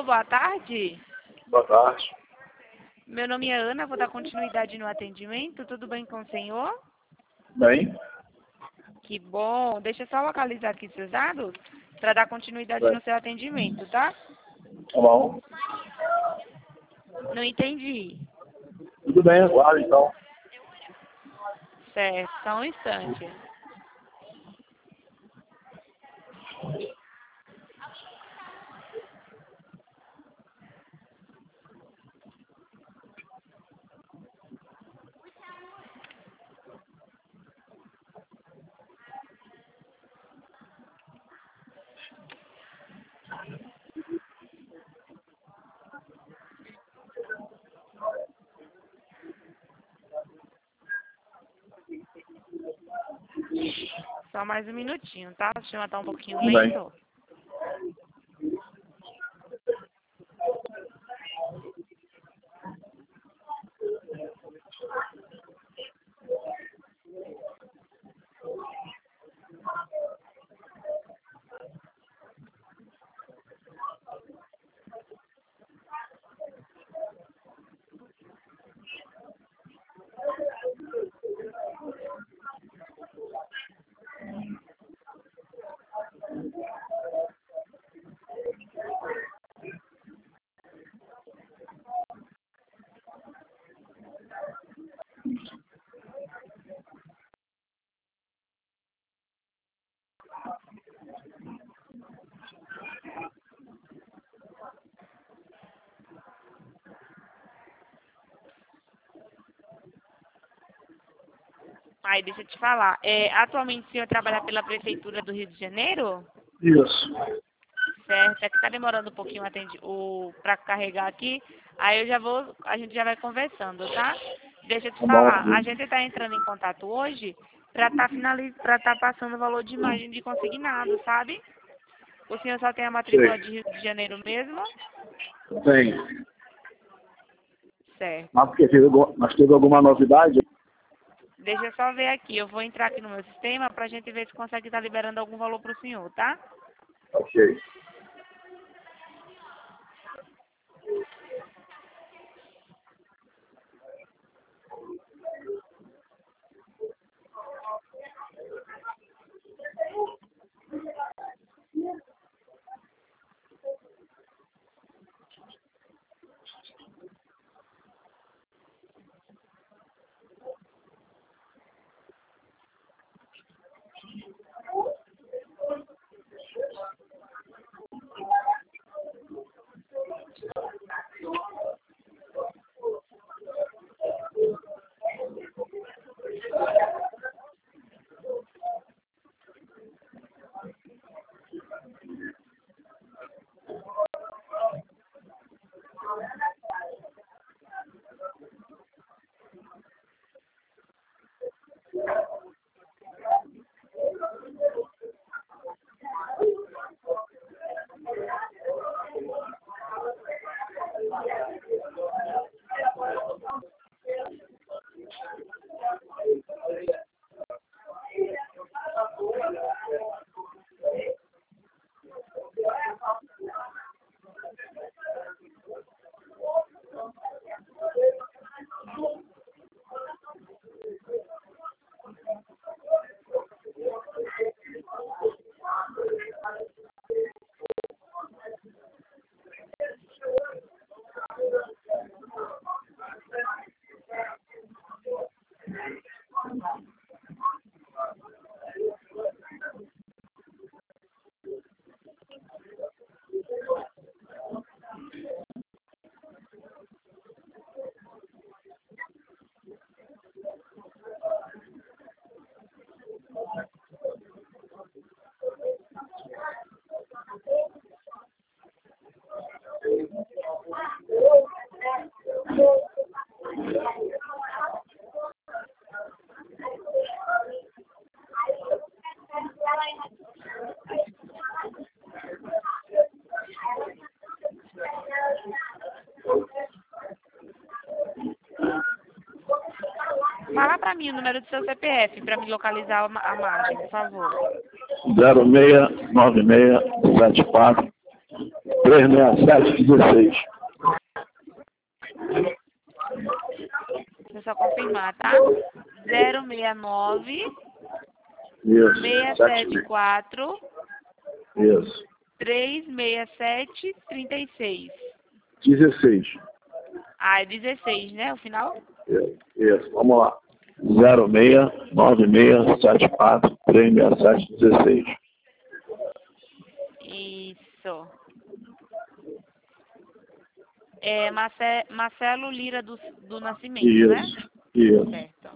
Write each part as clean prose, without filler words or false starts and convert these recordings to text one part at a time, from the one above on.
Alô, boa tarde. Boa tarde. Meu nome é Ana, vou dar continuidade no atendimento. Tudo bem com o senhor? Bem? Que bom. Deixa eu só localizar aqui seus dados para dar continuidade no seu atendimento, tá? Tá bom. Não entendi. Tudo bem, aguardo então. Certo, só um instante. Só mais um minutinho, tá? O sistema tá um pouquinho Tudo bem. lento. Aí, deixa eu te falar. Atualmente o senhor trabalha pela Prefeitura do Rio de Janeiro? Isso. Certo, é que tá demorando um pouquinho para carregar aqui. Aí a gente já vai conversando, tá? Deixa eu te Tá falar, bom. a gente tá entrando em contato hoje para tá passando o valor de imagem de consignado, sabe? O senhor só tem a matrícula de Sei. Rio de Janeiro mesmo? Tem. Certo. Mas teve alguma novidade? Deixa eu só ver aqui, eu vou entrar aqui no meu sistema pra gente ver se consegue estar liberando algum valor pro senhor, tá? Ok. Fala pra mim o número do seu CPF pra me localizar a margem, por favor. 069674 36716. Deixa eu só confirmar, tá? 069 Isso. 674 Isso. 367 36. 16. Ah, é 16, né? O final? Isso. Vamos lá. 069674367616. Isso. É Marcelo Lira do Nascimento, né? Isso. Certo.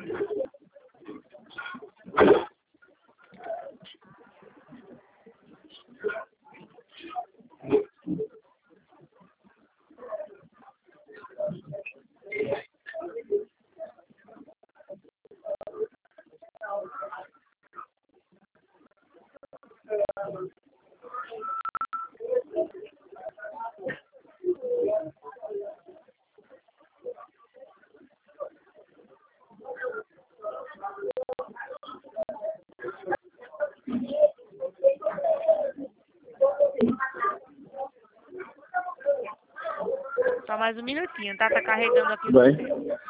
Só mais um minutinho, tá? Tá carregando aqui Tudo no bem. sistema.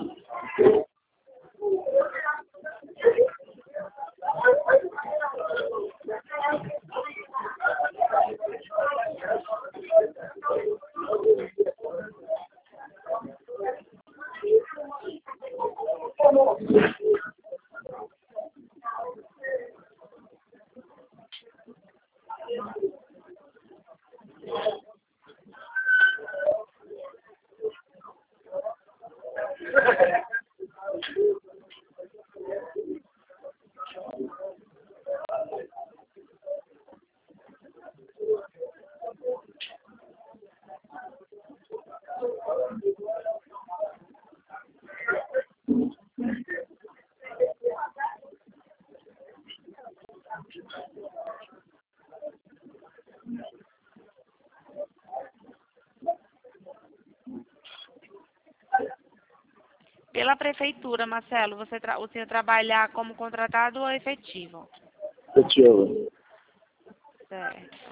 Pela prefeitura, Marcelo, o senhor trabalhar como contratado ou efetivo? Efetivo. Certo.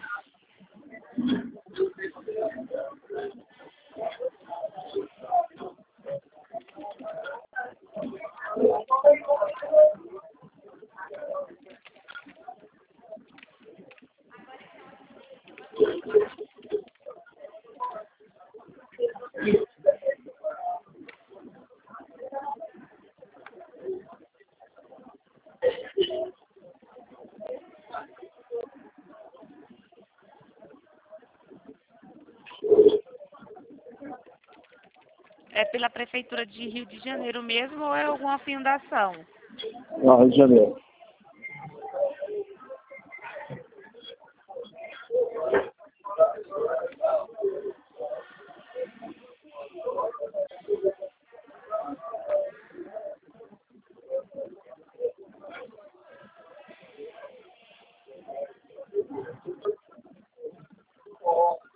É pela prefeitura de Rio de Janeiro mesmo ou é alguma fundação? Não, Rio de Janeiro.